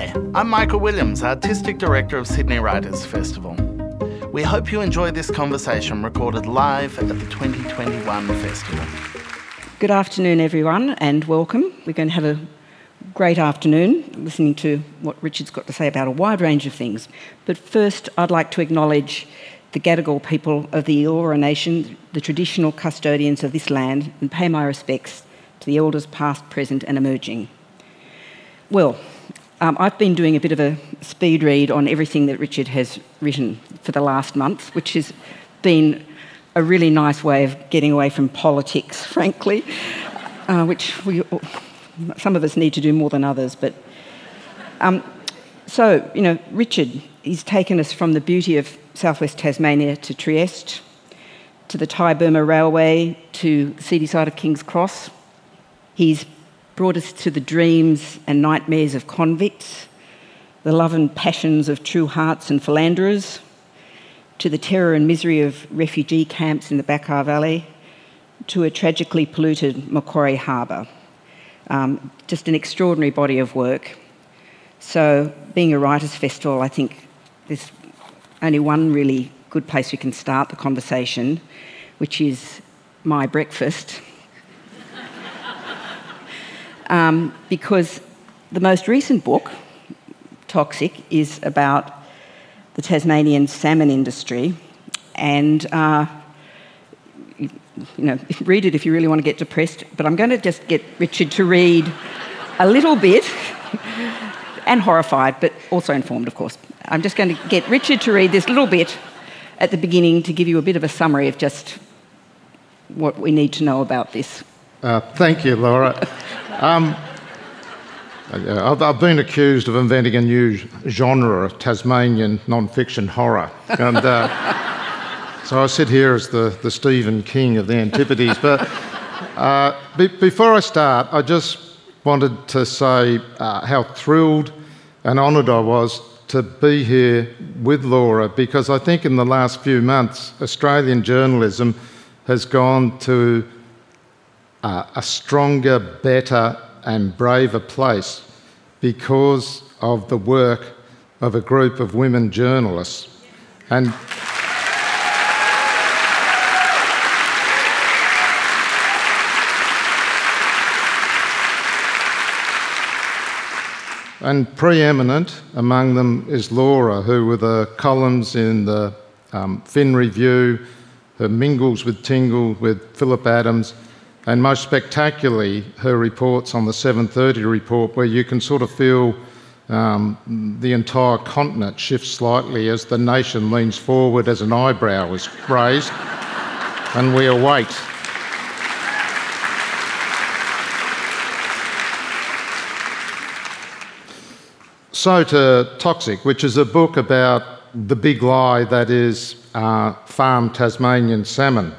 Hi, I'm Michael Williams, Artistic Director of Sydney Writers' Festival. We hope you enjoy this conversation recorded live at the 2021 festival. Good afternoon, everyone, and welcome. We're going to have a great afternoon listening to what Richard's got to say about a wide range of things. But first, I'd like to acknowledge the Gadigal people of the Eora Nation, the traditional custodians of this land, and pay my respects to the elders past, present and emerging. Well, I've been doing a bit of a speed read on everything that Richard has written for the last month, which has been a really nice way of getting away from politics, frankly, which some of us need to do more than others. But Richard, he's taken us from the beauty of southwest Tasmania to Trieste, to the Thai-Burma Railway, to the seedy side of King's Cross. He's brought us to the dreams and nightmares of convicts, the love and passions of true hearts and philanderers, to the terror and misery of refugee camps in the Backar Valley, to a tragically polluted Macquarie Harbour. Just an extraordinary body of work. So, being a writers' festival, I think there's only one really good place we can start the conversation, which is my breakfast. Because the most recent book, Toxic, is about the Tasmanian salmon industry, and read it if you really want to get depressed, but I'm going to just get Richard to read a little bit, and horrified, but also informed, of course. I'm just going to get Richard to read this little bit at the beginning to give you a bit of a summary of just what we need to know about this. Thank you, Laura. I've been accused of inventing a new genre of Tasmanian non-fiction horror. And so I sit here as the Stephen King of the Antipodes. But before I start, I just wanted to say how thrilled and honoured I was to be here with Laura, because I think in the last few months, Australian journalism has gone to a stronger, better and braver place because of the work of a group of women journalists. And preeminent among them is Laura, who, with her columns in the Fin Review, her mingles with Tingle with Philip Adams, and most spectacularly, her reports on the 7:30 report, where you can sort of feel the entire continent shift slightly as the nation leans forward as an eyebrow is raised, and we await. So to Toxic, which is a book about the big lie that is farmed Tasmanian salmon.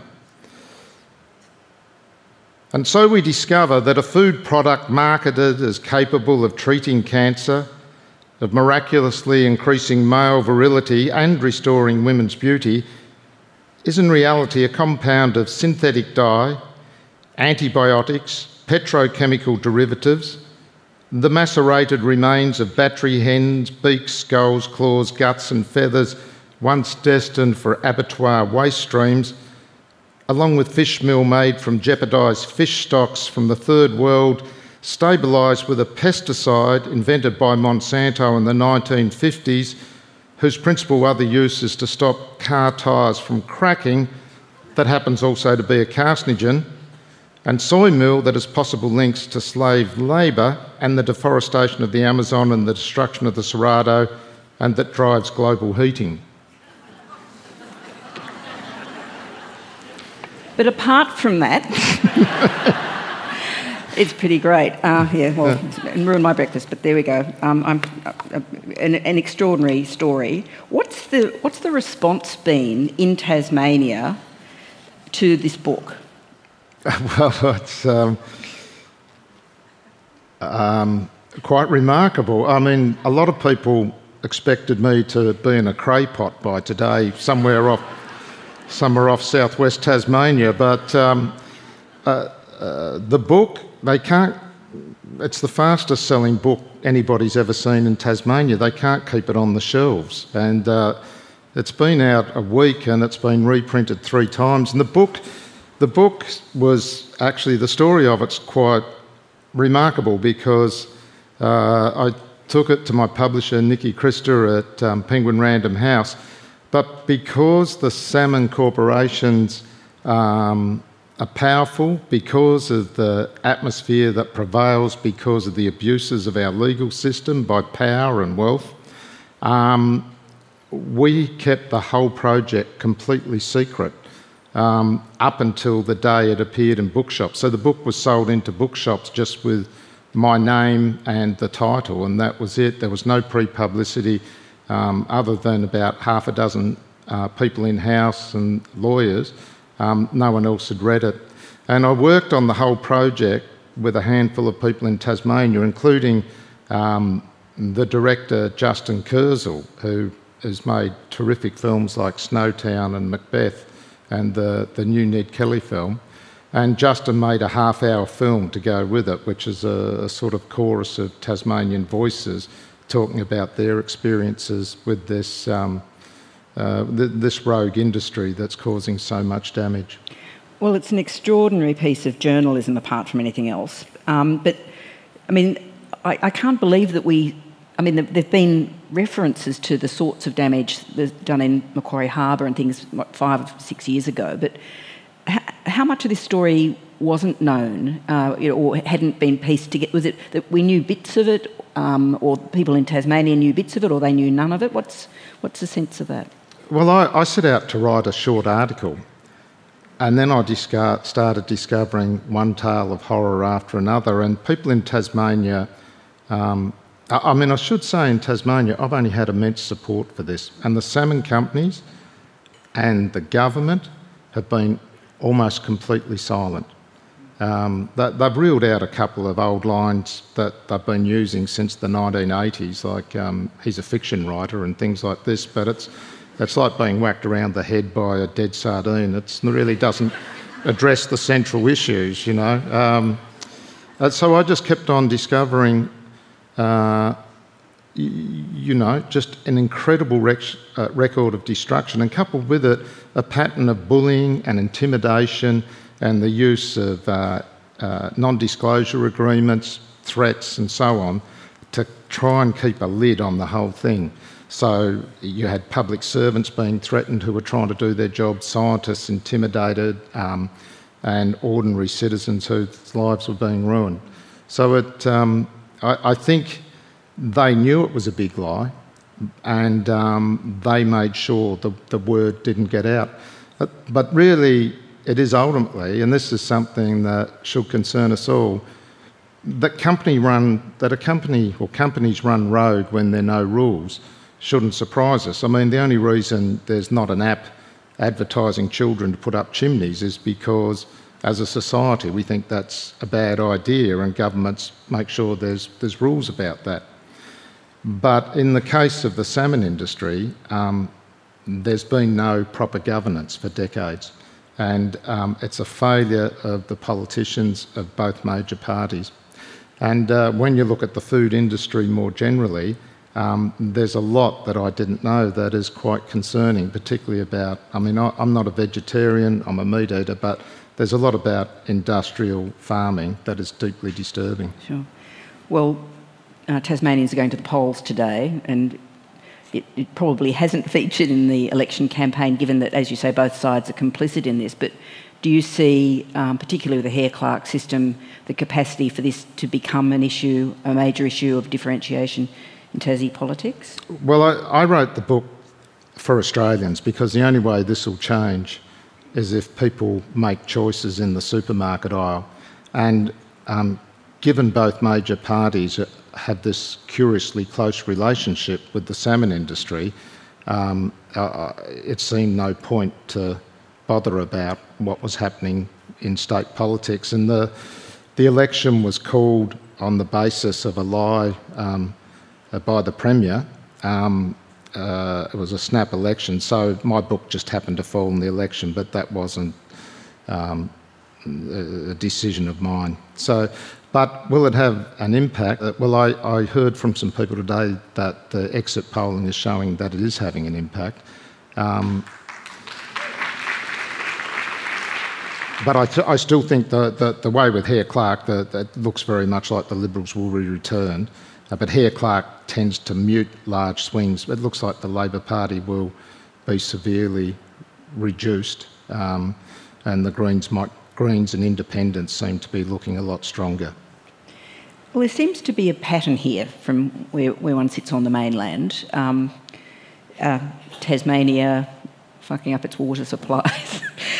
And so we discover that a food product marketed as capable of treating cancer, of miraculously increasing male virility and restoring women's beauty, is in reality a compound of synthetic dye, antibiotics, petrochemical derivatives, the macerated remains of battery hens, beaks, skulls, claws, guts and feathers once destined for abattoir waste streams, along with fish meal made from jeopardised fish stocks from the Third World, stabilised with a pesticide invented by Monsanto in the 1950s, whose principal other use is to stop car tyres from cracking, that happens also to be a carcinogen, and soy meal that has possible links to slave labour and the deforestation of the Amazon and the destruction of the Cerrado, and that drives global heating. But apart from that, it's pretty great. And ruined my breakfast, but there we go. An extraordinary story. What's the response been in Tasmania to this book? Well, it's quite remarkable. I mean, a lot of people expected me to be in a cray pot by today, somewhere off southwest Tasmania, but the book, they can't it's the fastest selling book anybody's ever seen in Tasmania. They can't keep it on the shelves. And it's been out a week and it's been reprinted 3 times. And the book was actually, the story of it's quite remarkable because I took it to my publisher, Nikki Christer at Penguin Random House. But because the salmon corporations are powerful, because of the atmosphere that prevails, because of the abuses of our legal system by power and wealth, we kept the whole project completely secret up until the day it appeared in bookshops. So the book was sold into bookshops just with my name and the title, and that was it. There was no pre-publicity other than about half a dozen people in-house and lawyers. No one else had read it. And I worked on the whole project with a handful of people in Tasmania, including the director Justin Kurzel, who has made terrific films like Snowtown and Macbeth and the new Ned Kelly film. And Justin made a half-hour film to go with it, which is a sort of chorus of Tasmanian voices talking about their experiences with this this rogue industry that's causing so much damage. Well, it's an extraordinary piece of journalism apart from anything else. But, I mean, I can't believe that there have been references to the sorts of damage that's done in Macquarie Harbour and things 5 or 6 years ago, but how much of this story wasn't known or hadn't been pieced together? Was it that we knew bits of it, or people in Tasmania knew bits of it, or they knew none of it? What's the sense of that? Well, I set out to write a short article, and then I started discovering one tale of horror after another, and people in Tasmania, I should say in Tasmania, I've only had immense support for this, and the salmon companies and the government have been almost completely silent. They've reeled out a couple of old lines that they've been using since the 1980s, like he's a fiction writer and things like this, but it's like being whacked around the head by a dead sardine. It really doesn't address the central issues, you know. So I just kept on discovering, just an incredible record of destruction, and coupled with it a pattern of bullying and intimidation and the use of non-disclosure agreements, threats and so on to try and keep a lid on the whole thing. So you had public servants being threatened who were trying to do their job, scientists intimidated, and ordinary citizens whose lives were being ruined. So I think they knew it was a big lie, and they made sure the word didn't get out. But really, it is ultimately, and this is something that should concern us all, that a company or companies run rogue when there are no rules shouldn't surprise us. I mean, the only reason there's not an app advertising children to put up chimneys is because, as a society, we think that's a bad idea, and governments make sure there's rules about that. But in the case of the salmon industry, there's been no proper governance for decades, and it's a failure of the politicians of both major parties. And when you look at the food industry more generally, there's a lot that I didn't know that is quite concerning, particularly about, I'm not a vegetarian, I'm a meat eater, but there's a lot about industrial farming that is deeply disturbing. Sure. Well, Tasmanians are going to the polls today, and it probably hasn't featured in the election campaign, given that, as you say, both sides are complicit in this. But do you see, particularly with the Hare-Clark system, the capacity for this to become an issue, a major issue of differentiation in Tassie politics? Well, I wrote the book for Australians because the only way this will change is if people make choices in the supermarket aisle. And given both major parties have this curiously close relationship with the salmon industry, it seemed no point to bother about what was happening in state politics. And the election was called on the basis of a lie by the Premier. It was a snap election, so my book just happened to fall in the election, but that wasn't a decision of mine. So But will it have an impact? Well, I heard from some people today that the exit polling is showing that it is having an impact. But I still think the way with Hare Clark, that looks very much like the Liberals will be returned. But Hare Clark tends to mute large swings. It looks like the Labor Party will be severely reduced, and the Greens and Independents seem to be looking a lot stronger. Well, there seems to be a pattern here from where one sits on the mainland. Tasmania fucking up its water supplies.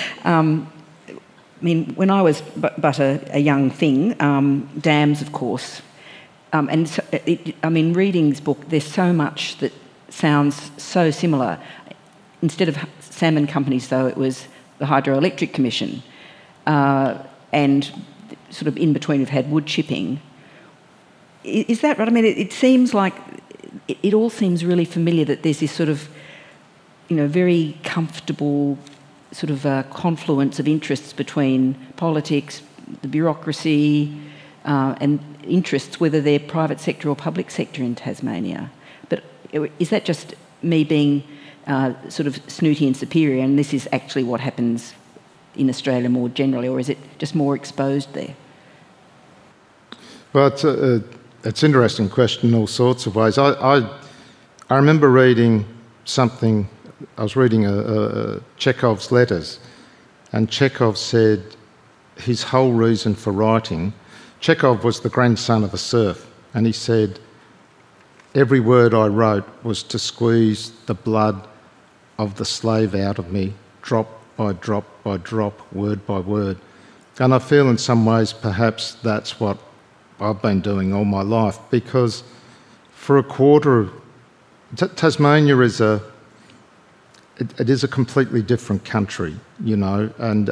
I mean, when I was but a young thing, dams, of course. And so reading this book, there's so much that sounds so similar. Instead of salmon companies, though, it was the Hydroelectric Commission. And sort of in between, we've had wood chipping. Is that right? I mean, it seems like it all seems really familiar, that there's this sort of, very comfortable sort of confluence of interests between politics, the bureaucracy, and interests, whether they're private sector or public sector in Tasmania. But is that just me being sort of snooty and superior, and this is actually what happens in Australia more generally, or is it just more exposed there? Well, it's an interesting question in all sorts of ways. I remember reading something. I was reading Chekhov's letters, and Chekhov said his whole reason for writing. Chekhov was the grandson of a serf, and he said, "Every word I wrote was to squeeze the blood of the slave out of me, drop by drop by drop, word by word." And I feel in some ways perhaps that's what I've been doing all my life, because for a quarter of Tasmania is it is a completely different country, and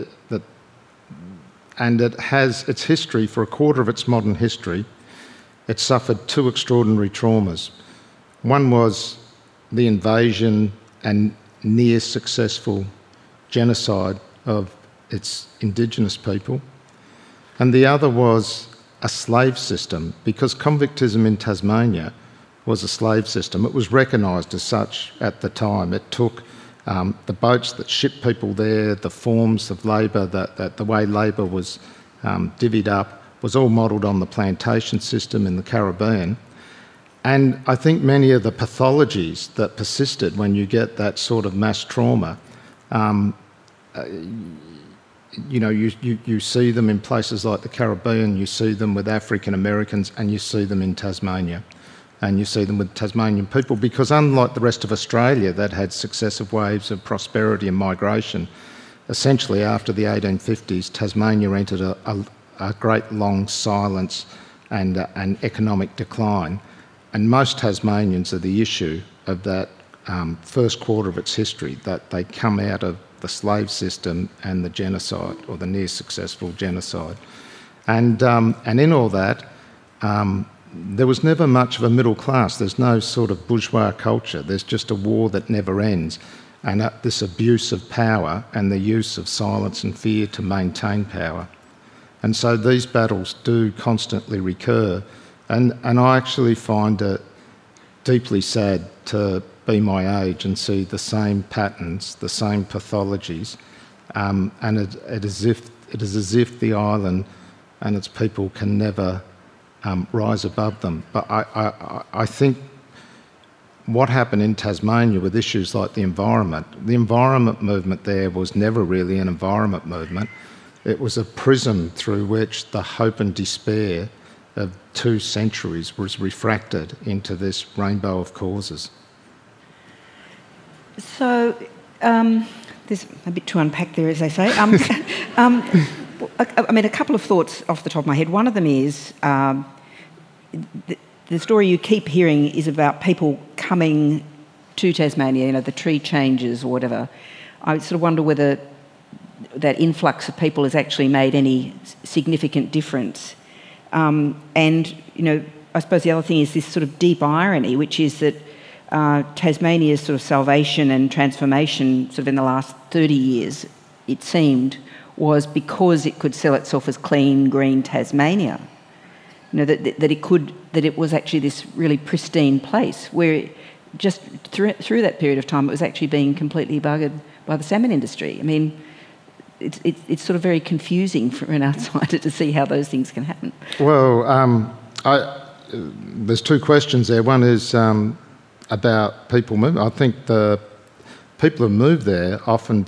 it has its history. For a quarter of its modern history, it suffered two extraordinary traumas. One was the invasion and near successful genocide of its Indigenous people, and the other was a slave system, because convictism in Tasmania was a slave system. It was recognised as such at the time. It took the boats that shipped people there, the forms of labour, that the way labour was divvied up, was all modelled on the plantation system in the Caribbean. And I think many of the pathologies that persisted when you get that sort of mass trauma, you see them in places like the Caribbean, you see them with African Americans, and you see them in Tasmania. And you see them with Tasmanian people, because unlike the rest of Australia that had successive waves of prosperity and migration, essentially after the 1850s, Tasmania entered a great long silence and an economic decline. And most Tasmanians are the issue of that first quarter of its history, that they come out of the slave system and the genocide, or the near successful genocide. And in all that, there was never much of a middle class. There's no sort of bourgeois culture. There's just a war that never ends, and this abuse of power and the use of silence and fear to maintain power. And so these battles do constantly recur, and I actually find it deeply sad to be my age and see the same patterns, the same pathologies, and it is as if the island and its people can never rise above them. But I think what happened in Tasmania with issues like the environment movement there was never really an environment movement. It was a prism through which the hope and despair of 2 centuries was refracted into this rainbow of causes. So there's a bit to unpack there, as they say. A couple of thoughts off the top of my head. One of them is the story you keep hearing is about people coming to Tasmania, the tree changes or whatever. I sort of wonder whether that influx of people has actually made any significant difference. And, I suppose the other thing is this sort of deep irony, which is that Tasmania's sort of salvation and transformation sort of in the last 30 years, it seemed, was because it could sell itself as clean, green Tasmania. that it was actually this really pristine place where just through that period of time it was actually being completely buggered by the salmon industry. I mean, it's sort of very confusing for an outsider to see how those things can happen. Well, there's two questions there. One is about people moving. I think the people who move there often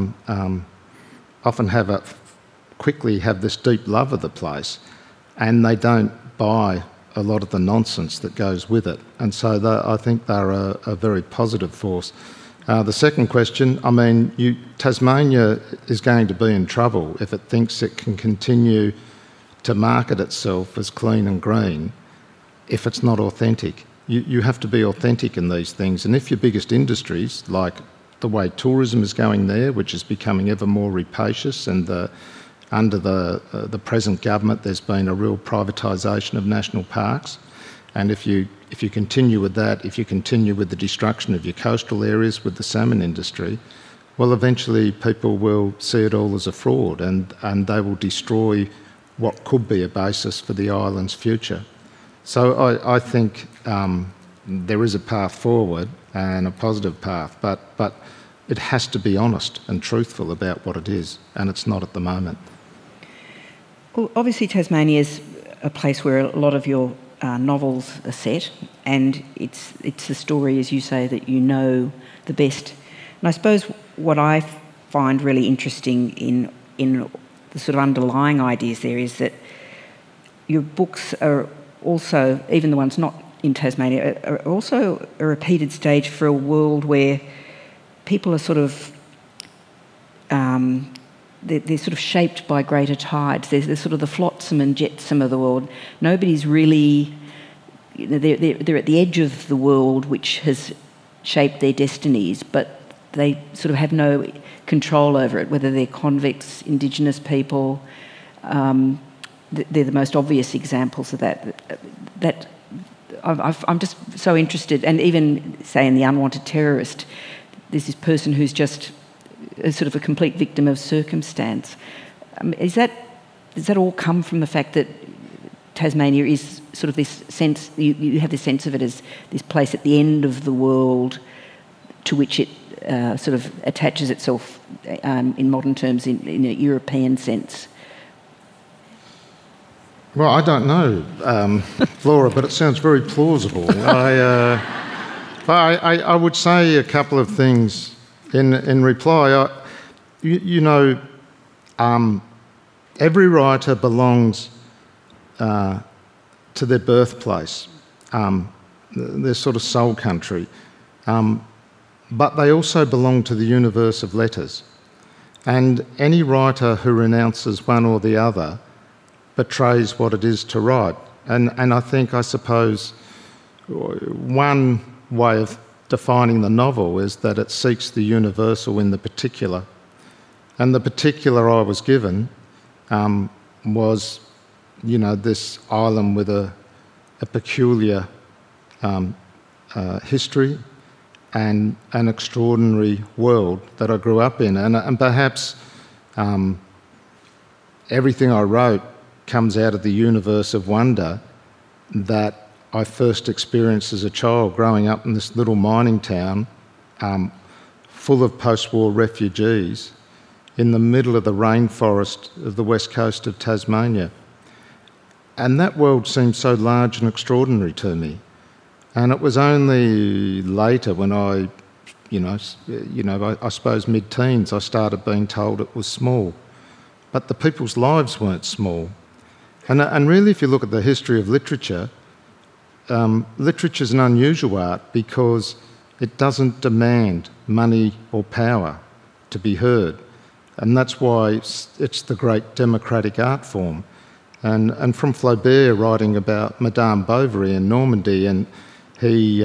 quickly have this deep love of the place, and they don't buy a lot of the nonsense that goes with it. And so I think they're a very positive force. The second question, I mean, Tasmania is going to be in trouble if it thinks it can continue to market itself as clean and green if it's not authentic. You have to be authentic in these things. And if your biggest industries, like the way tourism is going there, which is becoming ever more rapacious, and under the present government there's been a real privatisation of national parks, and if you continue with that, if you continue with the destruction of your coastal areas with the salmon industry, well, eventually people will see it all as a fraud, and they will destroy what could be a basis for the island's future. So I think there is a path forward and a positive path, but it has to be honest and truthful about what it is, and it's not at the moment. Well, obviously Tasmania is a place where a lot of your novels are set, and it's the story, as you say, that you know the best. And I suppose what I find really interesting in the sort of underlying ideas there is that your books are also, even the ones not in Tasmania, are also a repeated stage for a world where people are sort of they're sort of shaped by greater tides. They're sort of the flotsam and jetsam of the world. Nobody's really... They're at the edge of the world which has shaped their destinies, but they sort of have no control over it, whether they're convicts, Indigenous people. They're the most obvious examples of that. I'm just so interested, and even, say, in The Unwanted Terrorist, there's this person who's just sort of a complete victim of circumstance. Does that all come from the fact that Tasmania is sort of this sense, you have this sense of it as this place at the end of the world to which it sort of attaches itself in modern terms in a European sense? Well, I don't know, Flora, but it sounds very plausible. I would say a couple of things in reply. Every writer belongs to their birthplace, their sort of soul country, but they also belong to the universe of letters. And any writer who renounces one or the other betrays what it is to write. And I suppose one way of defining the novel is that it seeks the universal in the particular. And the particular I was given was, this island with a peculiar history and an extraordinary world that I grew up in. And perhaps everything I wrote comes out of the universe of wonder that I first experienced as a child growing up in this little mining town full of post-war refugees in the middle of the rainforest of the west coast of Tasmania. And that world seemed so large and extraordinary to me. And it was only later when I suppose mid-teens, I started being told it was small. But the people's lives weren't small. And really, if you look at the history of literature, literature is an unusual art because it doesn't demand money or power to be heard. And that's why it's the great democratic art form. And from Flaubert writing about Madame Bovary in Normandy, and he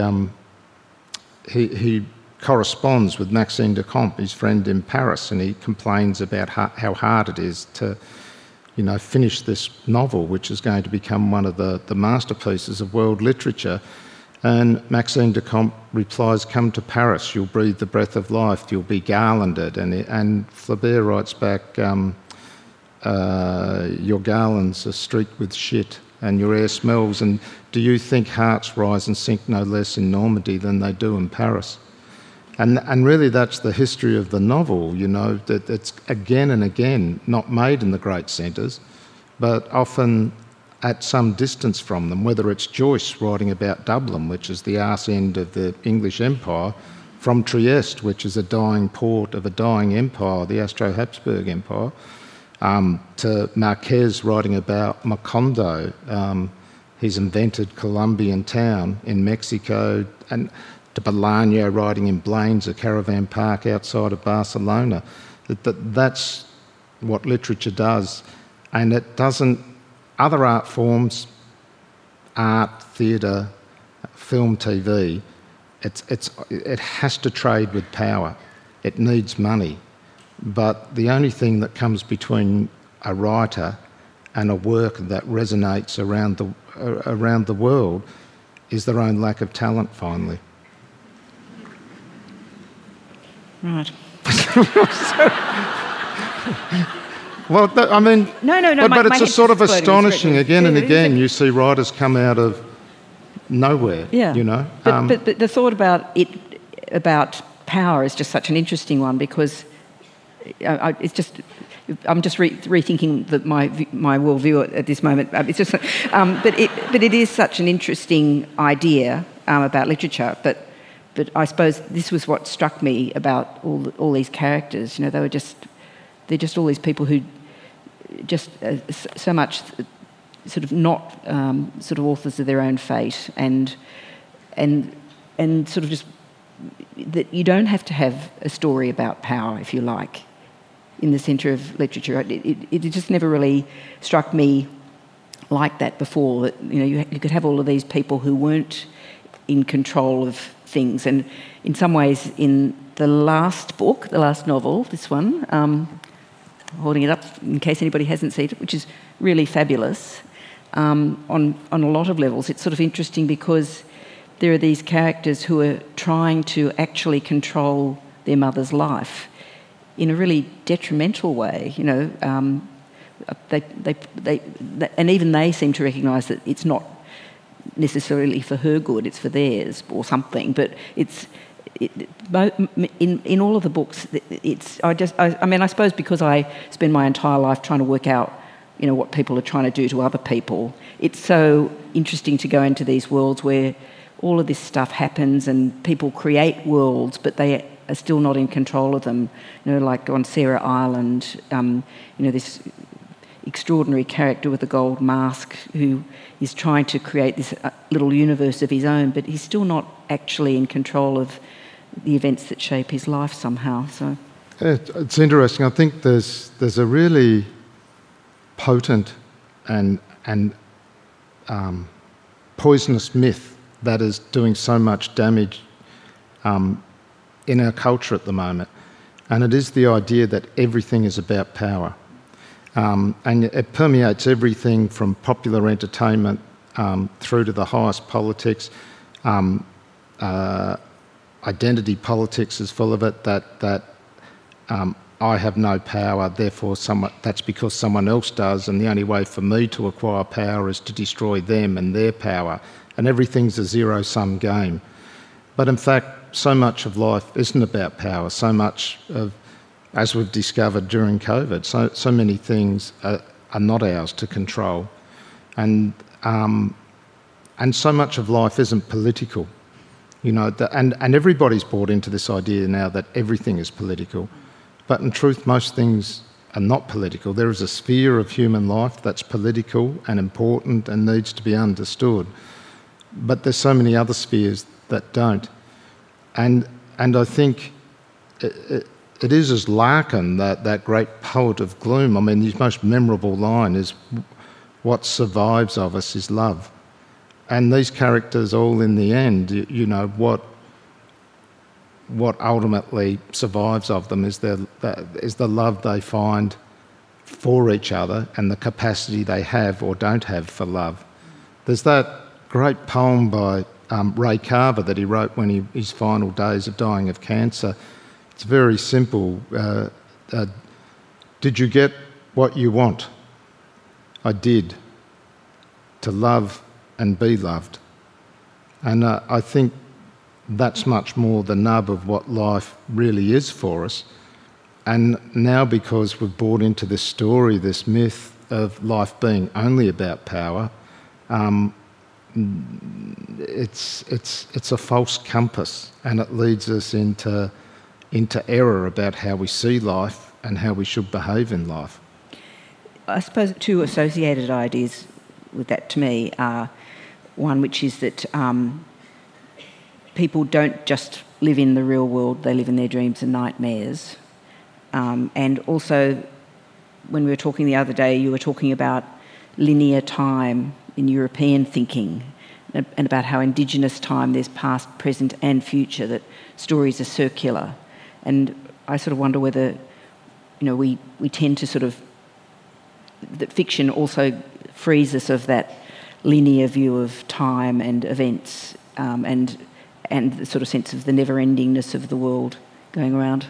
corresponds with Maxime de Camp, his friend in Paris, and he complains about how hard it is to, finish this novel, which is going to become one of the masterpieces of world literature. And Maxime de Camp replies, "Come to Paris, you'll breathe the breath of life, you'll be garlanded." And Flaubert writes back, "Your garlands are streaked with shit, and your air smells, and do you think hearts rise and sink no less in Normandy than they do in Paris? And really that's the history of the novel, you know, that it's again and again not made in the great centres, but often at some distance from them, whether it's Joyce writing about Dublin, which is the arse end of the English Empire, from Trieste, which is a dying port of a dying empire, the Austro-Habsburg Empire, to Marquez writing about Macondo, his invented Colombian town in Mexico, and to Bolaño writing in Blanes, a caravan park outside of Barcelona. That's what literature does, and it doesn't. Other art forms, art, theatre, film, TV, it has to trade with power. It needs money. But the only thing that comes between a writer and a work that resonates around the world is their own lack of talent, finally. Right. Well, I mean... No. But it's a sort of astonishing, again and again, it? You see writers come out of nowhere, you know. But the thought about power is just such an interesting one, because I'm just rethinking my worldview at this moment. It's just, but it is such an interesting idea about literature. But I suppose this was what struck me about all these characters. You know, they're just all these people who just so much sort of not sort of authors of their own fate, and sort of just that you don't have to have a story about power, if you like, in the centre of literature. It just never really struck me like that before, that, you know, you could have all of these people who weren't in control of things. And in some ways, in the last book, the last novel, this one, holding it up in case anybody hasn't seen it, which is really fabulous on a lot of levels. It's sort of interesting because there are these characters who are trying to actually control their mother's life in a really detrimental way, you know. And even they seem to recognise that it's not necessarily for her good, it's for theirs or something. But in all of the books, I suppose because I spend my entire life trying to work out, you know, what people are trying to do to other people, it's so interesting to go into these worlds where all of this stuff happens and people create worlds, but they are still not in control of them. You know, like on Sarah Island, you know, this extraordinary character with a gold mask who is trying to create this little universe of his own, but he's still not actually in control of the events that shape his life somehow. So it's interesting. I think there's a really potent and poisonous myth that is doing so much damage in our culture at the moment, and it is the idea that everything is about power. And it permeates everything from popular entertainment through to the highest politics. Identity politics is full of it, that I have no power, therefore that's because someone else does, and the only way for me to acquire power is to destroy them and their power, and everything's a zero-sum game. But in fact, so much of life isn't about power. So much of, as we've discovered during COVID, so many things are not ours to control. And so much of life isn't political. You know, and everybody's bought into this idea now that everything is political. But in truth, most things are not political. There is a sphere of human life that's political and important and needs to be understood. But there's so many other spheres that don't. And I think it is as Larkin, that great poet of gloom. I mean, his most memorable line is, "What survives of us is love." And these characters all in the end, you know, what ultimately survives of them is the love they find for each other and the capacity they have or don't have for love. There's that great poem by Ray Carver that he wrote when his final days of dying of cancer. It's very simple. Did you get what you want? I did. to love and be loved. And I think that's much more the nub of what life really is for us. And now, because we've bought into this story, this myth of life being only about power, it's a false compass, and it leads us into error about how we see life and how we should behave in life. I suppose two associated ideas with that to me are one which is that people don't just live in the real world, they live in their dreams and nightmares. And also, when we were talking the other day, you were talking about linear time in European thinking and about how Indigenous time, there's past, present and future, that stories are circular. And I sort of wonder whether, we tend to that fiction also frees us of that linear view of time and events, and the sort of sense of the never-endingness of the world going around.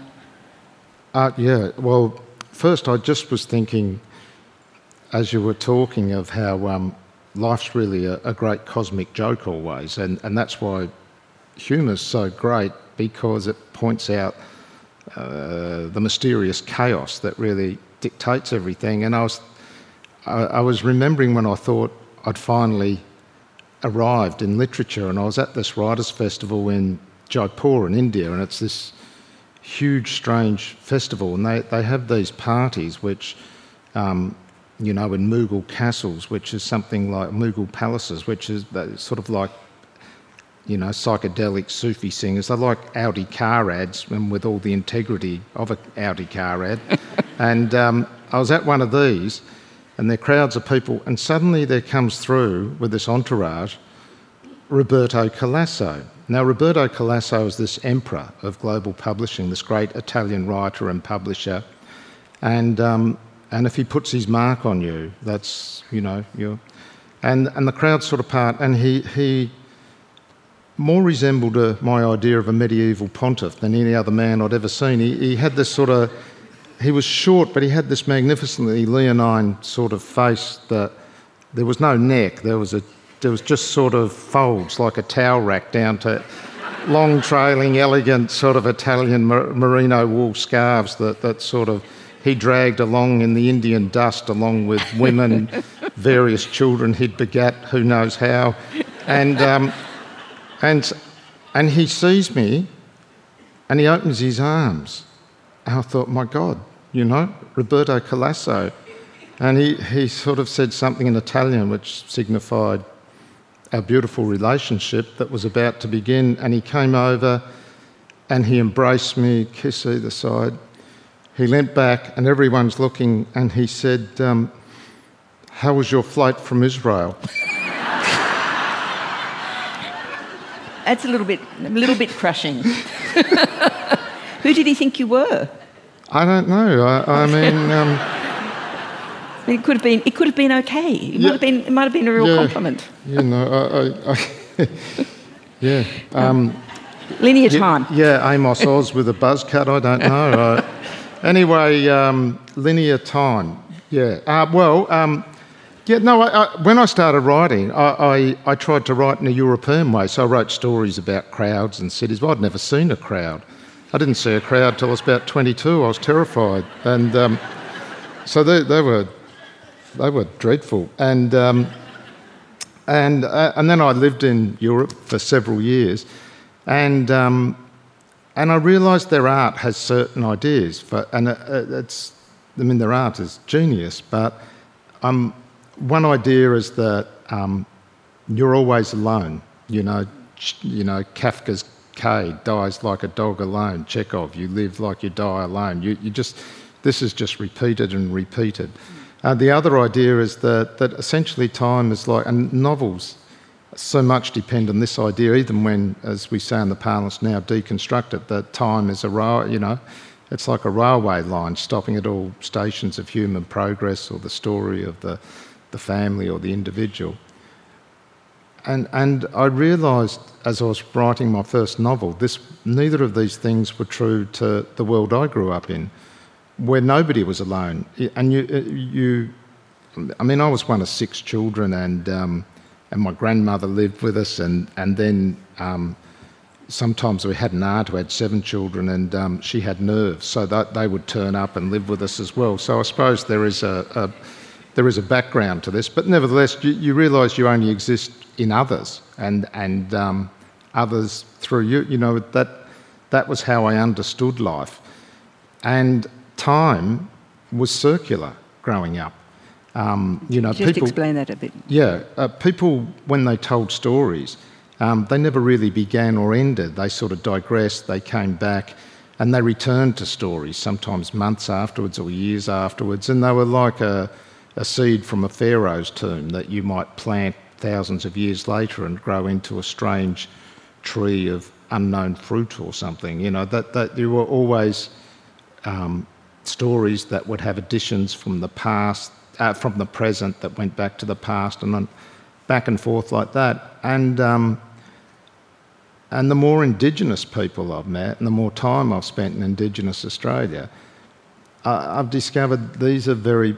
Yeah, well, first I just was thinking, as you were talking, of how life's really a great cosmic joke always, and that's why humour's so great, because it points out the mysterious chaos that really dictates everything. And I was remembering when I thought I'd finally arrived in literature, and I was at this writers' festival in Jaipur in India, and it's this huge, strange festival, and they have these parties which, in Mughal castles, which is something like Mughal palaces, which is sort of like, psychedelic Sufi singers. They're like Audi car ads, and with all the integrity of an Audi car ad. And I was at one of these, and there are crowds of people, and suddenly there comes through, with this entourage, Roberto Calasso. Now, Roberto Calasso is this emperor of global publishing, this great Italian writer and publisher, and if he puts his mark on you, that's, you're... And the crowd sort of part, and he more resembled my idea of a medieval pontiff than any other man I'd ever seen. He had this sort of... He was short, but he had this magnificently leonine sort of face that there was no neck, there was just sort of folds like a towel rack down to long trailing, elegant sort of Italian merino wool scarves that sort of he dragged along in the Indian dust along with women, various children he'd begat, who knows how. And he sees me and he opens his arms. And I thought, my God, Roberto Calasso. And he sort of said something in Italian which signified our beautiful relationship that was about to begin, and he came over and he embraced me, kiss either side. He leant back and everyone's looking, and he said, how was your flight from Israel? That's a little bit crushing. Who did he think you were? I don't know. I mean... It could have been okay. It might have been a real compliment. Yeah. Linear time. Yeah, Amos Oz with a buzz cut. I don't know. Anyway, linear time. Yeah. When I started writing, I tried to write in a European way. So I wrote stories about crowds and cities. Well, I'd never seen a crowd. I didn't see a crowd till I was about 22. I was terrified, and so they were dreadful. And then I lived in Europe for several years, and I realised their art has certain ideas, their art is genius. But one idea is that you're always alone. Kafka's Cade dies like a dog alone. Chekhov, you live like you die alone. This is just repeated and repeated. The other idea is that essentially time is like, and novels so much depend on this idea, even when, as we say in the parlance now, deconstructed, that time is it's like a railway line stopping at all stations of human progress or the story of the family or the individual. And I realised as I was writing my first novel, neither of these things were true to the world I grew up in, where nobody was alone. And I mean, I was one of 6 children, and my grandmother lived with us, and then sometimes we had an aunt who had 7 children, and she had nerves, so that they would turn up and live with us as well. So I suppose there is a background to this, but nevertheless, you realise you only exist in others, and others through you. You know, that was how I understood life, and time was circular growing up. You know, just explain that a bit. Yeah, people, when they told stories, they never really began or ended. They sort of digressed, they came back, and they returned to stories, sometimes months afterwards or years afterwards, and they were like a seed from a pharaoh's tomb that you might plant thousands of years later and grow into a strange tree of unknown fruit or something. You know, that you were always stories that would have additions from the past, from the present that went back to the past, and then back and forth like that. And the more Indigenous people I've met, and the more time I've spent in Indigenous Australia, I've discovered these are very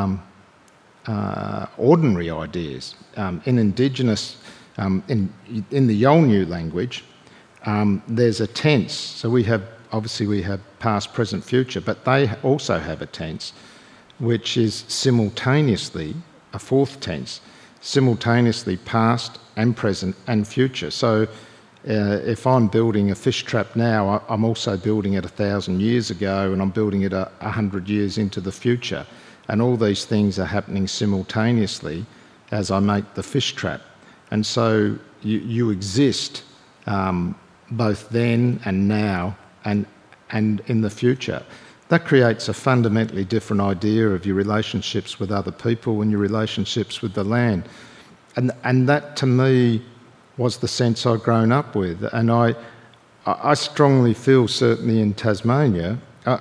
ordinary ideas. In Indigenous, in the Yolngu language, there's a tense. So we have past, present, future, but they also have a tense, which is simultaneously a 4th tense, simultaneously past and present and future. So if I'm building a fish trap now, I'm also building it 1,000 years ago, and I'm building it 100 years into the future. And all these things are happening simultaneously as I make the fish trap. And so you exist both then and now and in the future. That creates a fundamentally different idea of your relationships with other people and your relationships with the land. And that, to me, was the sense I'd grown up with. And I strongly feel, certainly in Tasmania,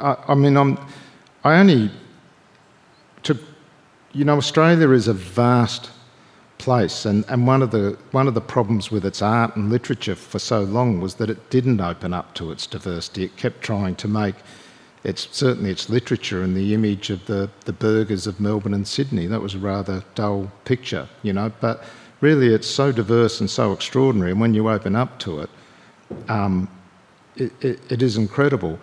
Australia is a vast place, and one of the problems with its art and literature for so long was that it didn't open up to its diversity. It kept trying to make its literature in the image of the burgers of Melbourne and Sydney. That was a rather dull picture, you know, but really it's so diverse and so extraordinary, and when you open up to it, it is incredible.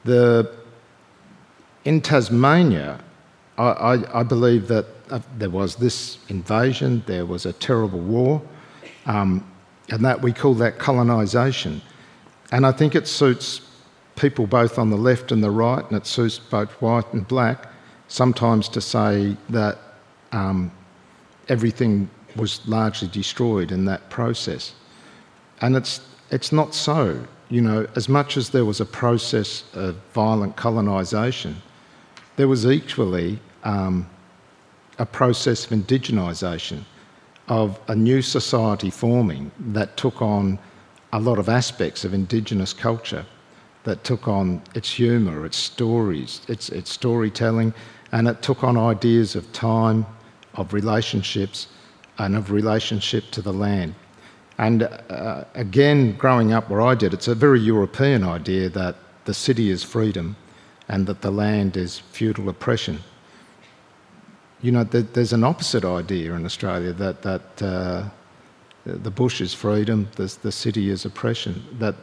In Tasmania, I believe that there was this invasion, there was a terrible war, and that we call that colonisation. And I think it suits people both on the left and the right, and it suits both white and black, sometimes to say that everything was largely destroyed in that process. And it's not so. You know, as much as there was a process of violent colonisation, there was equally a process of indigenisation, of a new society forming that took on a lot of aspects of Indigenous culture, that took on its humour, its stories, its storytelling, and it took on ideas of time, of relationships, and of relationship to the land. And again, growing up where I did, it's a very European idea that the city is freedom and that the land is feudal oppression. You know, there's an opposite idea in Australia, that the bush is freedom, the city is oppression.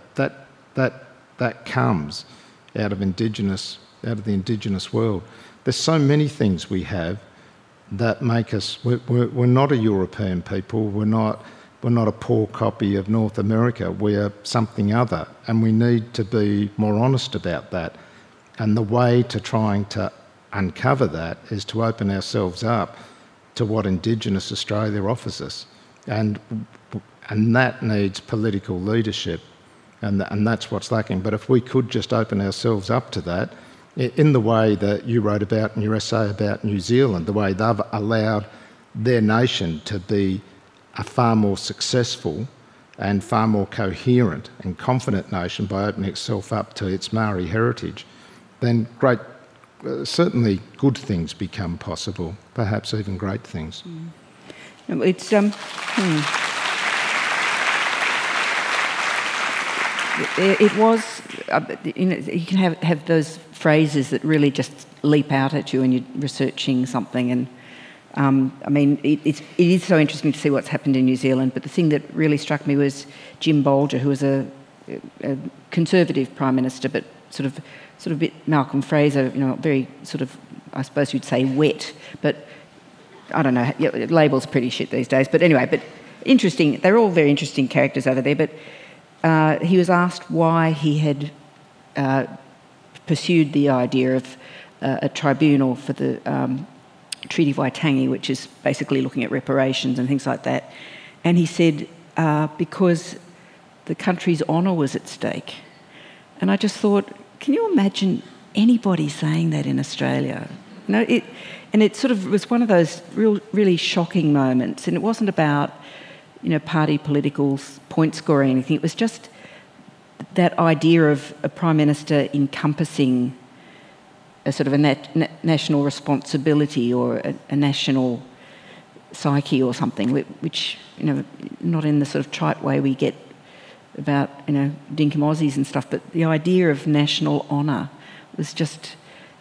That comes out of the Indigenous world. There's so many things we have that make us. We're not a European people. We're not a poor copy of North America. We're something other, and we need to be more honest about that. And the way to trying to uncover that is to open ourselves up to what Indigenous Australia offers us, and that needs political leadership, and that's what's lacking. But if we could just open ourselves up to that, in the way that you wrote about in your essay about New Zealand, the way they've allowed their nation to be a far more successful and far more coherent and confident nation by opening itself up to its Maori heritage, then certainly good things become possible, perhaps even great things. It's It was, you can have those phrases that really just leap out at you when you're researching something, and I mean, it is so interesting to see what's happened in New Zealand, but the thing that really struck me was Jim Bolger, who was a Conservative Prime Minister, but sort of a bit Malcolm Fraser, very sort of, I suppose you'd say wet, but I don't know, labels pretty shit these days. But anyway, but interesting, they're all very interesting characters over there, but he was asked why he had pursued the idea of a tribunal for the Treaty of Waitangi, which is basically looking at reparations and things like that. And he said, because the country's honour was at stake. And I just thought, can you imagine anybody saying that in Australia? It sort of was one of those really shocking moments. And it wasn't about, party political point scoring or anything. It was just that idea of a Prime Minister encompassing a sort of a national responsibility or a national psyche or something, which, not in the sort of trite way we get about, dinkum Aussies and stuff, but the idea of national honour was just,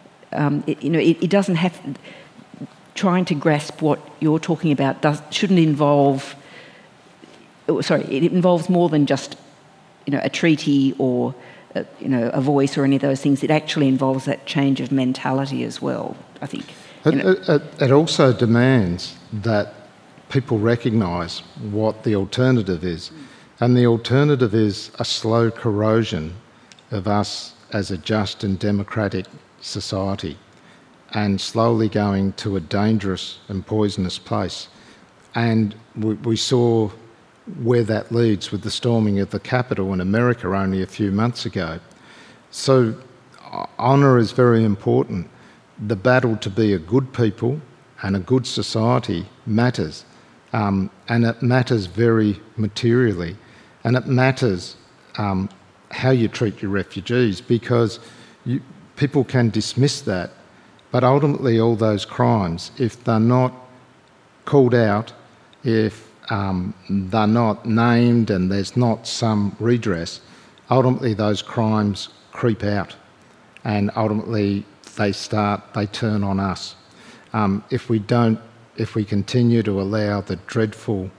it doesn't have... Trying to grasp what you're talking about shouldn't involve... Sorry, it involves more than just, a treaty or, a voice or any of those things. It actually involves that change of mentality as well, I think. It also demands that people recognise what the alternative is. And the alternative is a slow corrosion of us as a just and democratic society and slowly going to a dangerous and poisonous place. And we saw where that leads with the storming of the Capitol in America only a few months ago. So honour is very important. The battle to be a good people and a good society matters, and it matters very materially. And it matters how you treat your refugees, because people can dismiss that, but ultimately all those crimes, if they're not called out, if they're not named and there's not some redress, ultimately those crimes creep out and ultimately they turn on us. If we continue to allow the dreadful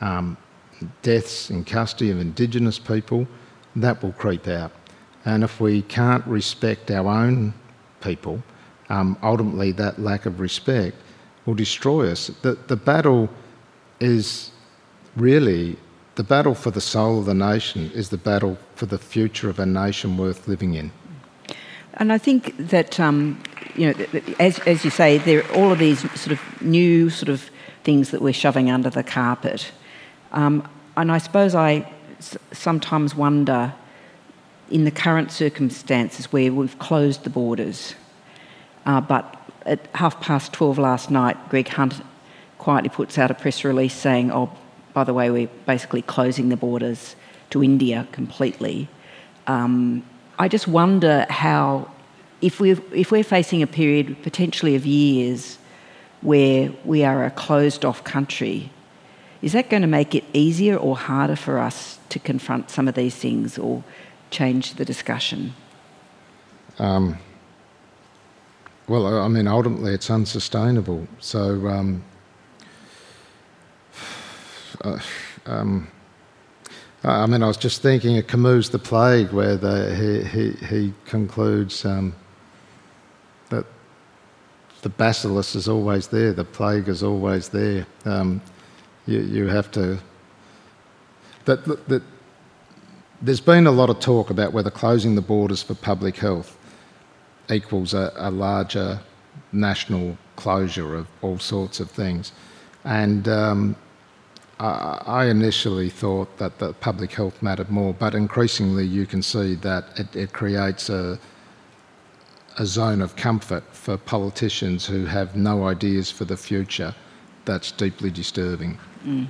deaths in custody of Indigenous people, that will creep out. And if we can't respect our own people, ultimately that lack of respect will destroy us. The battle is really, the battle for the soul of the nation is the battle for the future of a nation worth living in. And I think that, as you say, there are all of these sort of new sort of things that we're shoving under the carpet. And I suppose I sometimes wonder, in the current circumstances where we've closed the borders, but at 12:30 last night, Greg Hunt quietly puts out a press release saying, oh, by the way, we're basically closing the borders to India completely. I just wonder how, if we're facing a period potentially of years where we are a closed-off country, is that going to make it easier or harder for us to confront some of these things or change the discussion? Well, I mean, ultimately it's unsustainable. So, I mean, I was just thinking of Camus' The Plague, where he concludes that the bacillus is always there, the plague is always there. You have to... There's been a lot of talk about whether closing the borders for public health equals a larger national closure of all sorts of things. And I initially thought that the public health mattered more, but increasingly you can see that it creates a zone of comfort for politicians who have no ideas for the future. That's deeply disturbing. Mm.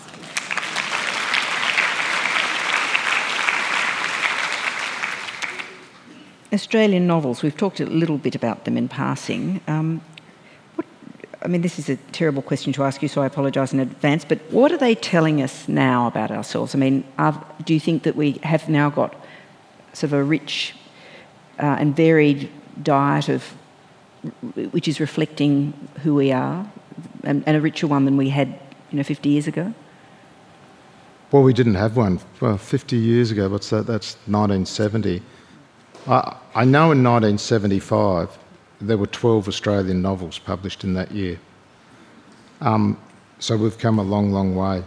Australian novels, we've talked a little bit about them in passing. I mean, this is a terrible question to ask you, so I apologise in advance, but what are they telling us now about ourselves? I mean, do you think that we have now got sort of a rich and varied diet of which is reflecting who we are, and a richer one than we had, 50 years ago? Well, we didn't have one. Well, 50 years ago, what's that? That's 1970. I know in 1975 there were 12 Australian novels published in that year. So we've come a long, long way.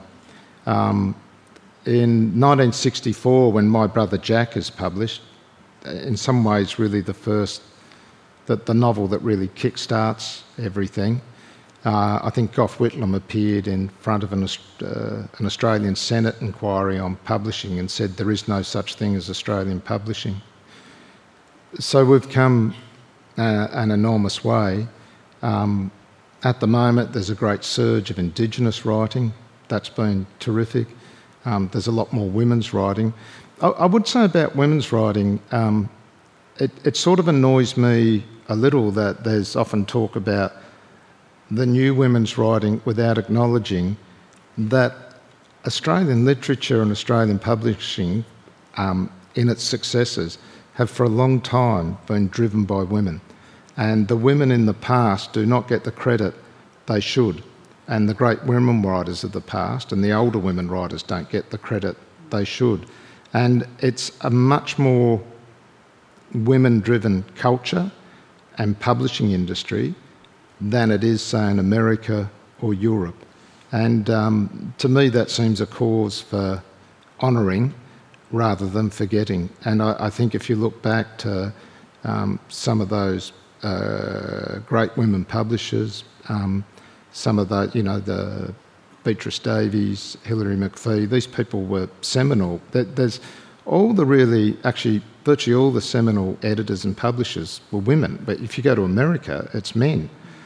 In 1964, when My Brother Jack is published, in some ways really the novel that really kick-starts everything. I think Gough Whitlam appeared in front of an Australian Senate inquiry on publishing and said there is no such thing as Australian publishing. So we've come an enormous way. At the moment there's a great surge of Indigenous writing. That's been terrific. There's a lot more women's writing. I would say about women's writing, it sort of annoys me a little that there's often talk about the new women's writing without acknowledging that Australian literature and Australian publishing, in its successes, have for a long time been driven by women. And the women in the past do not get the credit they should. And the great women writers of the past and the older women writers don't get the credit they should. And it's a much more women-driven culture and publishing industry than it is, say, in America or Europe. And to me that seems a cause for honouring rather than forgetting. And I think if you look back to some of those great women publishers, some of the Beatrice Davies, Hilary McPhee, these people were seminal. There's all the really, actually virtually all the seminal editors and publishers were women, but if you go to America, it's men.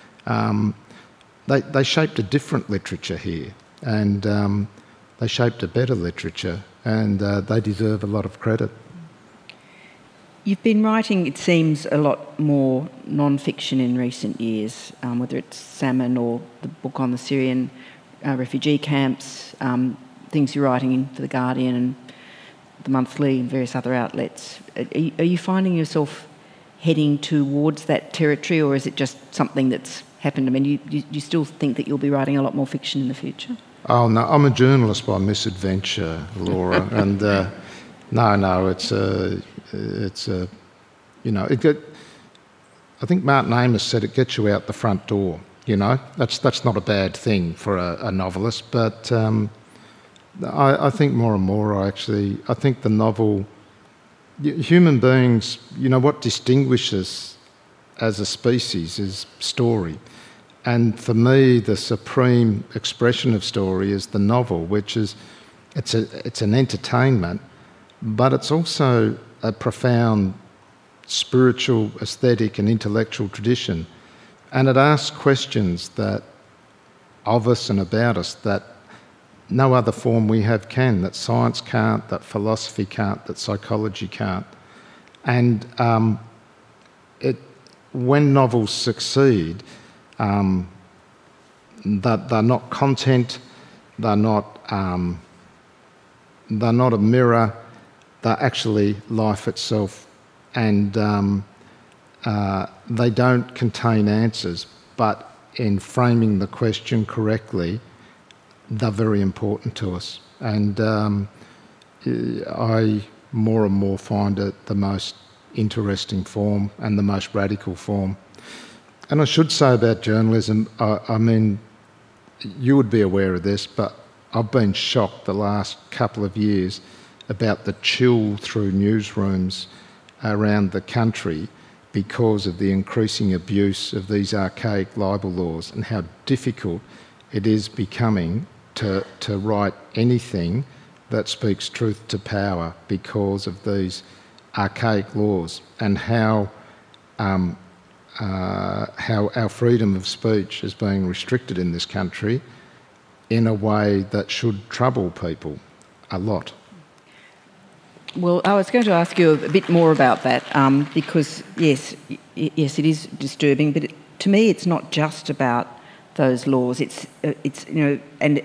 They shaped a different literature here, and they shaped a better literature, and they deserve a lot of credit. You've been writing, it seems, a lot more non-fiction in recent years, whether it's Salmon or the book on the Syrian refugee camps, things you're writing for The Guardian and The Monthly and various other outlets. Are you finding yourself heading towards that territory, or is it just something that's happened? I mean, you still think that you'll be writing a lot more fiction in the future? Oh, no, I'm a journalist by misadventure, Laura, and no, I think Martin Amis said it gets you out the front door, That's not a bad thing for a novelist, but I think more and more, I think the novel, human beings, what distinguishes as a species is story. And for me, the supreme expression of story is the novel, which is, it's an entertainment, but it's also a profound spiritual, aesthetic and intellectual tradition. And it asks questions of us and about us that no other form we have can, that science can't, that philosophy can't, that psychology can't. And when novels succeed, that they're not content, they're not a mirror, they're actually life itself. And they don't contain answers, but in framing the question correctly, they're very important to us. And I more and more find it the most interesting form and the most radical form. And I should say about journalism, I mean, you would be aware of this, but I've been shocked the last couple of years about the chill through newsrooms around the country because of the increasing abuse of these archaic libel laws and how difficult it is becoming to write anything that speaks truth to power because of these archaic laws, and how our freedom of speech is being restricted in this country in a way that should trouble people a lot. Well, I was going to ask you a bit more about that because, yes, it is disturbing, but to me it's not just about those laws. It's the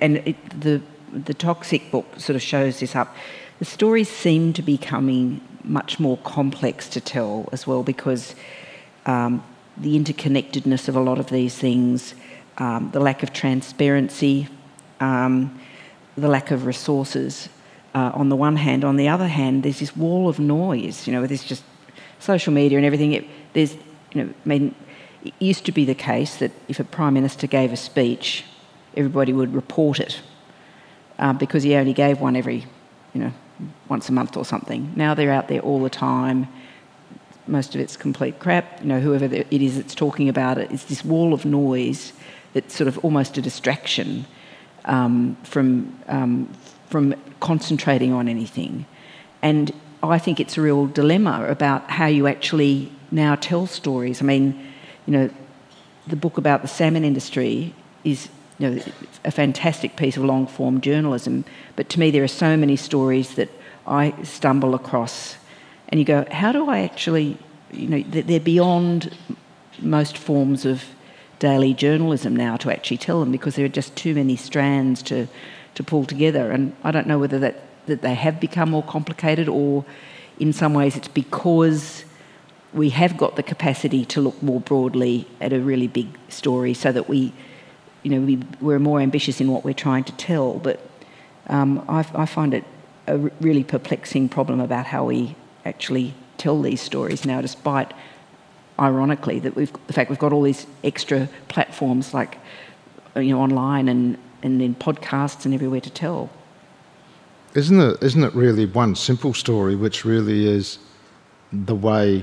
Toxic book sort of shows this up. The stories seem to be becoming much more complex to tell as well because the interconnectedness of a lot of these things, the lack of transparency, the lack of resources on the one hand. On the other hand, there's this wall of noise, there's just social media and everything. It used to be the case that if a Prime Minister gave a speech, everybody would report it because he only gave one every, once a month or something. Now they're out there all the time. Most of it's complete crap. Whoever it is that's talking about it, it's this wall of noise that's sort of almost a distraction from concentrating on anything. And I think it's a real dilemma about how you actually now tell stories. I mean, the book about the salmon industry is a fantastic piece of long-form journalism, but to me there are so many stories that I stumble across and you go, how do I actually, they're beyond most forms of daily journalism now to actually tell them because there are just too many strands to pull together. And I don't know whether that they have become more complicated or in some ways it's because we have got the capacity to look more broadly at a really big story so that we're more ambitious in what we're trying to tell. But I find it a really perplexing problem about how we actually tell these stories now, despite, ironically, the fact we've got all these extra platforms like online and in podcasts and everywhere to tell. Isn't it really one simple story which really is the way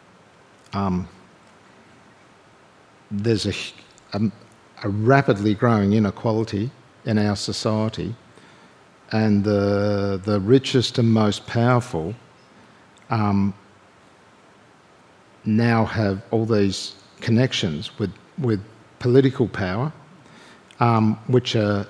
there's a rapidly growing inequality in our society, and the richest and most powerful now have all these connections with political power, which are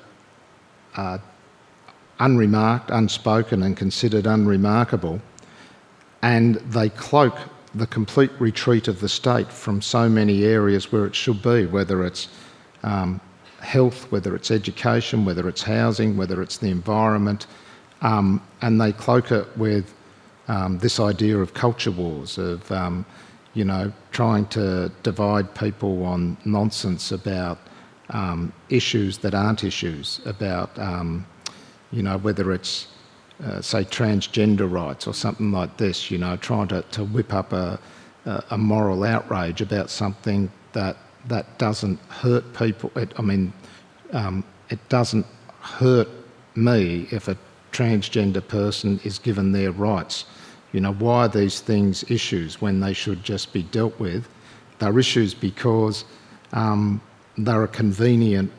unremarked, unspoken and considered unremarkable, and they cloak the complete retreat of the state from so many areas where it should be, whether it's health, whether it's education, whether it's housing, whether it's the environment, and they cloak it with this idea of culture wars, of trying to divide people on nonsense about issues that aren't issues, about whether it's say transgender rights or something like this, trying to whip up a moral outrage about something that doesn't hurt people. It doesn't hurt me if a transgender person is given their rights. Why are these things issues when they should just be dealt with? They're issues because they're a convenient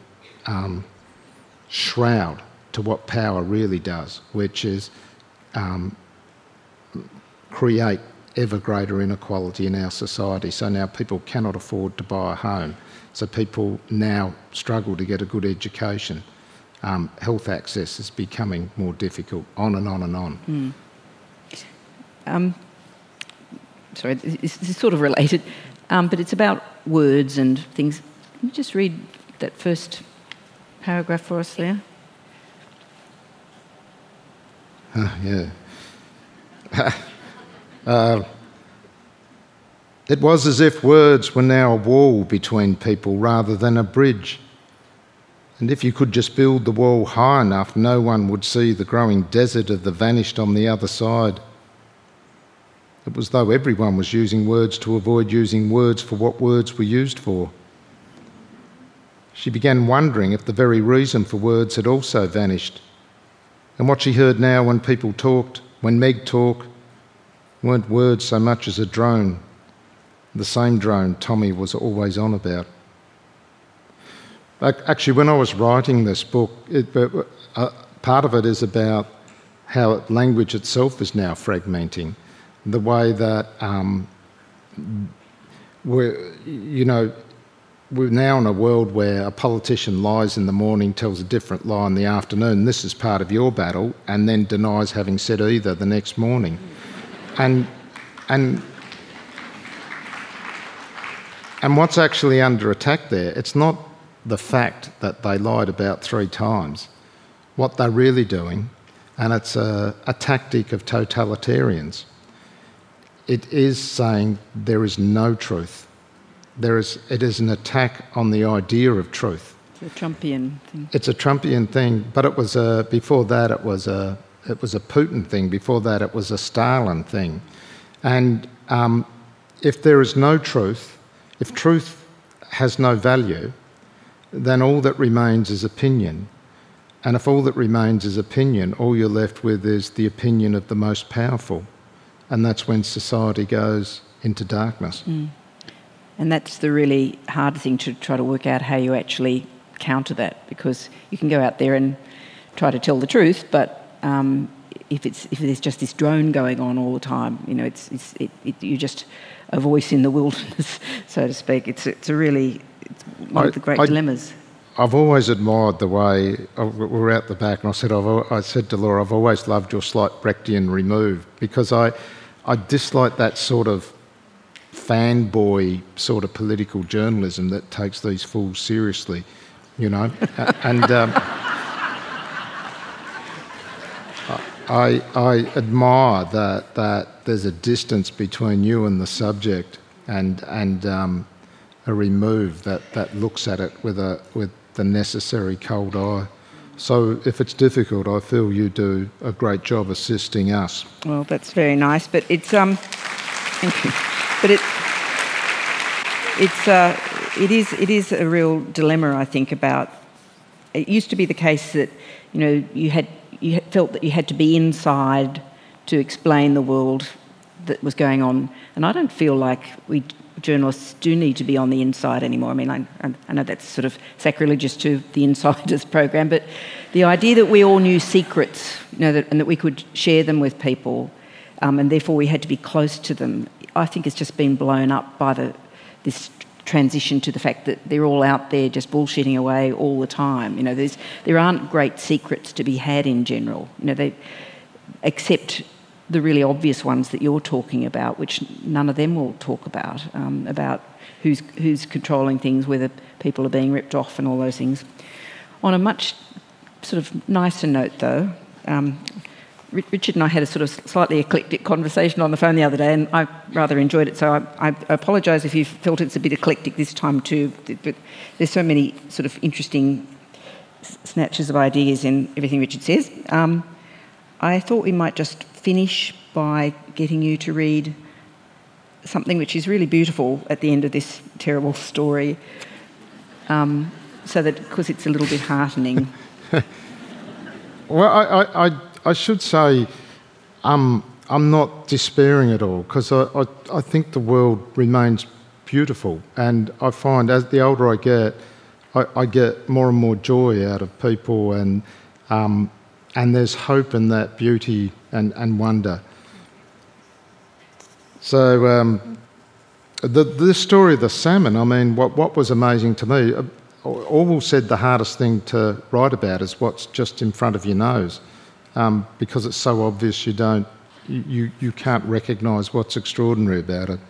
shroud to what power really does, which is create ever greater inequality in our society. So now people cannot afford to buy a home. So people now struggle to get a good education. Health access is becoming more difficult, on and on and on. Sorry, this is sort of related, but it's about words and things. Can you just read that first paragraph for us there? Yeah. It was as if words were now a wall between people rather than a bridge. And if you could just build the wall high enough, no one would see the growing desert of the vanished on the other side. It was as though everyone was using words to avoid using words for what words were used for. She began wondering if the very reason for words had also vanished. And what she heard now when people talked, when Meg talked, weren't words so much as a drone, the same drone Tommy was always on about. Actually, when I was writing this book, part of it is about how language itself is now fragmenting. The way that we're now in a world where a politician lies in the morning, tells a different lie in the afternoon. This is part of your battle, and then denies having said either the next morning. And what's actually under attack there? It's not the fact that they lied about 3 times. What they're really doing, and it's a tactic of totalitarians, it is saying there is no truth. it is an attack on the idea of truth. It's a Trumpian thing. It's a Trumpian thing, but it was before that it was a Putin thing. Before that it was a Stalin thing. And if there is no truth, if truth has no value, then all that remains is opinion. And if all that remains is opinion, all you're left with is the opinion of the most powerful. And that's when society goes into darkness. And that's the really hard thing, to try to work out how you actually counter that, because you can go out there and try to tell the truth, but if there's just this drone going on all the time, you know, you're just a voice in the wilderness, so to speak. It's one of the great dilemmas. I've always admired the way we're out the back, and I said to Laura, I've always loved your slight Brechtian remove, because I dislike that sort of fanboy sort of political journalism that takes these fools seriously, you know. And I admire that there's a distance between you and the subject, and a remove that looks at it with the necessary cold eye. So if it's difficult, I feel you do a great job assisting us. Well, that's very nice, but it's thank you. But it is a real dilemma, I think. About it used to be the case that, you know, you felt that you had to be inside to explain the world that was going on, and I don't feel like we journalists do need to be on the inside anymore. I mean, I know that's sort of sacrilegious to the Insiders program, but the idea that we all knew secrets, you know, and that we could share them with people, and therefore we had to be close to them, I think it's just been blown up by this transition to the fact that they're all out there just bullshitting away all the time. You know, there aren't great secrets to be had in general. You know, except the really obvious ones that you're talking about, which none of them will talk about who's controlling things, whether people are being ripped off and all those things. On a much sort of nicer note, though, Richard and I had a sort of slightly eclectic conversation on the phone the other day, and I rather enjoyed it, so I apologise if you felt it's a bit eclectic this time too, but there's so many sort of interesting snatches of ideas in everything Richard says. I thought we might just finish by getting you to read something which is really beautiful at the end of this terrible story, so that, because it's a little bit heartening. Well, I should say I'm not despairing at all, because I think the world remains beautiful, and I find as the older I get more and more joy out of people, and there's hope in that beauty and wonder. So the story of the salmon, I mean, what was amazing to me, Orwell said the hardest thing to write about is what's just in front of your nose, because it's so obvious you can't recognise what's extraordinary about it.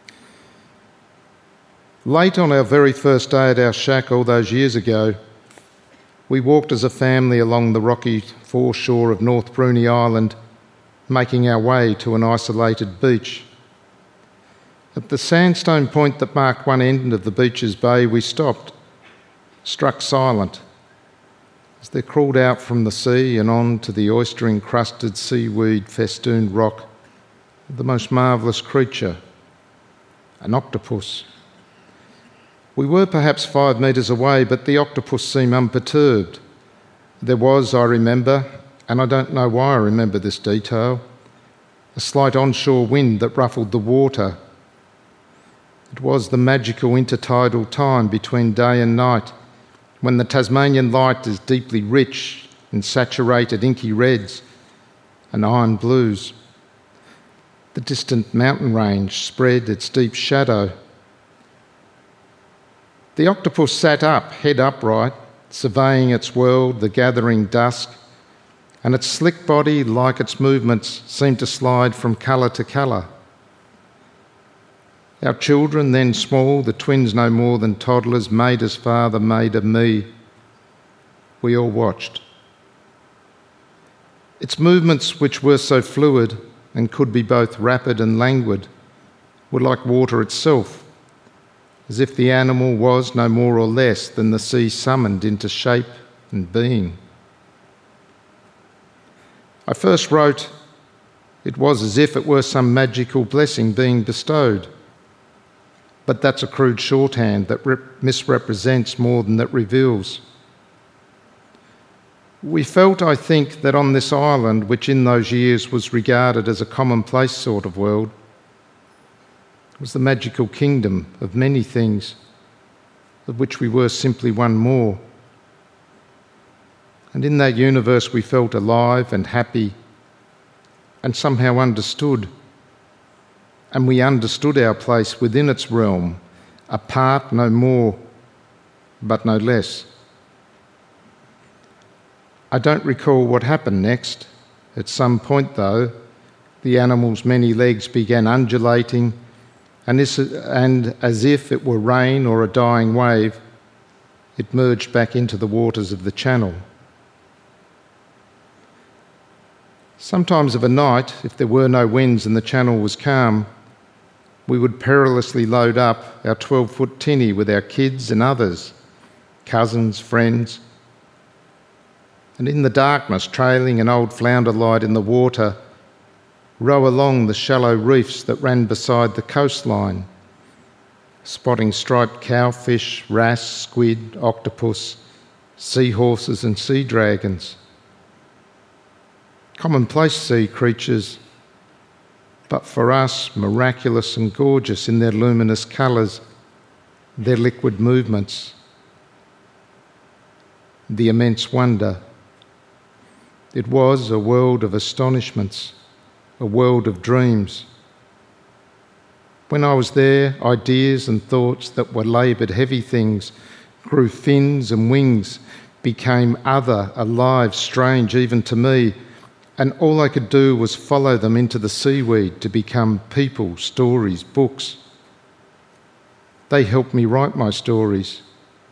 Late on our very first day at our shack all those years ago, we walked as a family along the rocky foreshore of North Bruny Island, making our way to an isolated beach. At the sandstone point that marked one end of the beach's bay, we stopped, struck silent, as there crawled out from the sea and on to the oyster-encrusted, seaweed-festooned rock the most marvellous creature, an octopus. We were perhaps 5 metres away, but the octopus seemed unperturbed. There was, I remember, and I don't know why I remember this detail, a slight onshore wind that ruffled the water. It was the magical intertidal time between day and night, when the Tasmanian light is deeply rich in saturated inky reds and iron blues. The distant mountain range spread its deep shadow. The octopus sat up, head upright, surveying its world, the gathering dusk, and its slick body, like its movements, seemed to slide from colour to colour. Our children, then small, the twins no more than toddlers, Maida's father, Maida, me, we all watched. Its movements, which were so fluid and could be both rapid and languid, were like water itself, as if the animal was no more or less than the sea summoned into shape and being. I first wrote, it was as if it were some magical blessing being bestowed. But that's a crude shorthand that misrepresents more than that reveals. We felt, I think, that on this island, which in those years was regarded as a commonplace sort of world, was the magical kingdom of many things, of which we were simply one more. And in that universe we felt alive and happy and somehow understood. And we understood our place within its realm, a part no more, but no less. I don't recall what happened next. At some point, though, the animal's many legs began undulating, and as if it were rain or a dying wave, it merged back into the waters of the channel. Sometimes of a night, if there were no winds and the channel was calm, we would perilously load up our 12-foot tinny with our kids and others, cousins, friends, and in the darkness, trailing an old flounder light in the water, row along the shallow reefs that ran beside the coastline, spotting striped cowfish, wrasse, squid, octopus, seahorses and sea dragons. Commonplace sea creatures, but for us miraculous and gorgeous in their luminous colours, their liquid movements, the immense wonder. It was a world of astonishments, a world of dreams. When I was there, ideas and thoughts that were laboured heavy things grew fins and wings, became other, alive, strange even to me, and all I could do was follow them into the seaweed to become people, stories, books. They helped me write my stories.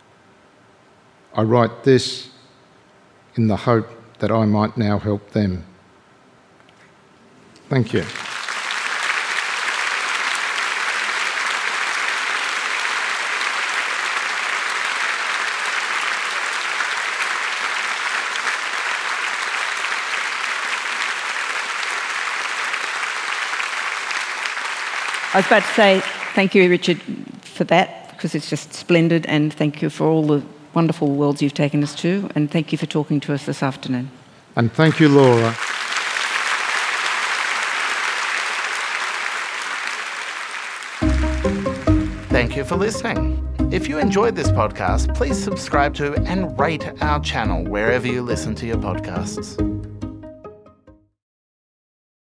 I write this in the hope that I might now help them. Thank you. I was about to say thank you, Richard, for that, because it's just splendid, and thank you for all the wonderful worlds you've taken us to, and thank you for talking to us this afternoon. And thank you, Laura. Thank you for listening. If you enjoyed this podcast, please subscribe to and rate our channel wherever you listen to your podcasts.